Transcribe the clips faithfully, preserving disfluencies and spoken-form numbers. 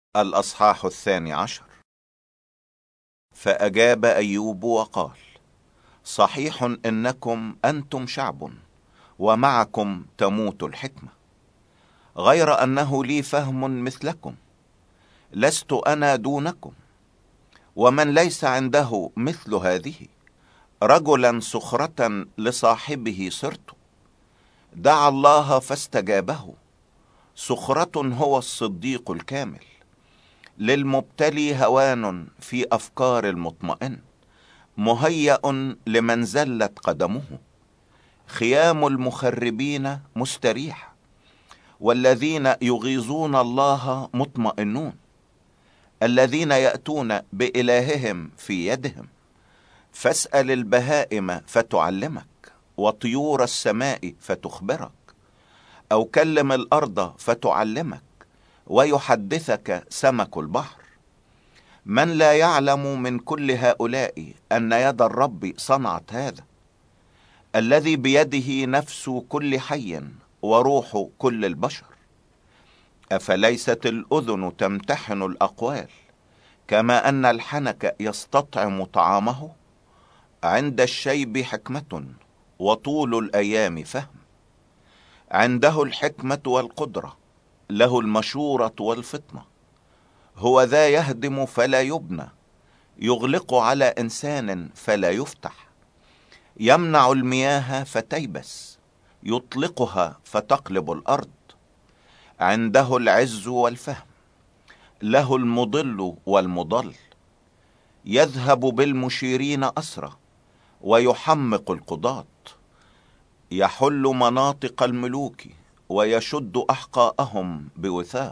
الأصحاح الثاني عشر. فأجاب أيوب وقال: صحيح إنكم أنتم شعب ومعكم تموت الحكمة، غير أنه لي فهم مثلكم، لست أنا دونكم. ومن ليس عنده مثل هذه، رجلا سخرة لصاحبه صرت. دعا الله فاستجابه، سخرة هو الصديق الكامل. للمبتلي هوان في أفكار المطمئن، مهيأ لمن زلت قدمه. خيام المخربين مستريح، والذين يغيظون الله مطمئنون. الذين يأتون بإلههم في يدهم. فاسأل البهائم فتعلمك، وطيور السماء فتخبرك. أو كلم الأرض فتعلمك، ويحدثك سمك البحر. من لا يعلم من كل هؤلاء أن يد الرب صنعت هذا، الذي بيده نفس كل حي وروح كل البشر؟ أفليست الأذن تمتحن الأقوال، كما أن الحنك يستطعم طعامه؟ عند الشيب حكمة، وطول الأيام فهم. عنده الحكمة والقدرة، له المشورة والفطنة. هو ذا يهدم فلا يبنى، يغلق على إنسان فلا يفتح. يمنع المياه فتيبس، يطلقها فتقلب الأرض. عنده العز والفهم، له المضل والمضل. يذهب بالمشيرين أسرى، ويحمق القضاة. يحل مناطق الملوك، ويشد أحقاءهم بوثاق.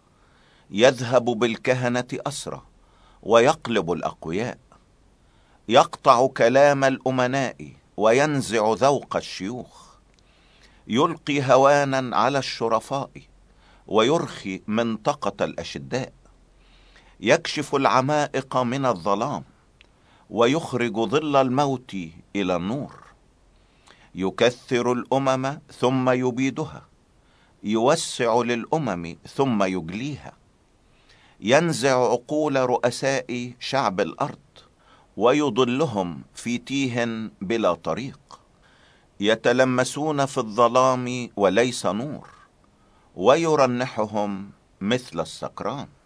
يذهب بالكهنة أسرى، ويقلب الأقوياء. يقطع كلام الأمناء، وينزع ذوق الشيوخ. يلقي هوانا على الشرفاء، ويرخي منطقة الأشداء. يكشف العمائق من الظلام، ويخرج ظل الموت إلى النور. يكثر الأمم ثم يبيدها، يوسع للأمم ثم يجليها. ينزع عقول رؤساء شعب الأرض، ويضلهم في تيه بلا طريق. يتلمسون في الظلام وليس نور، ويرنحهم مثل السكران.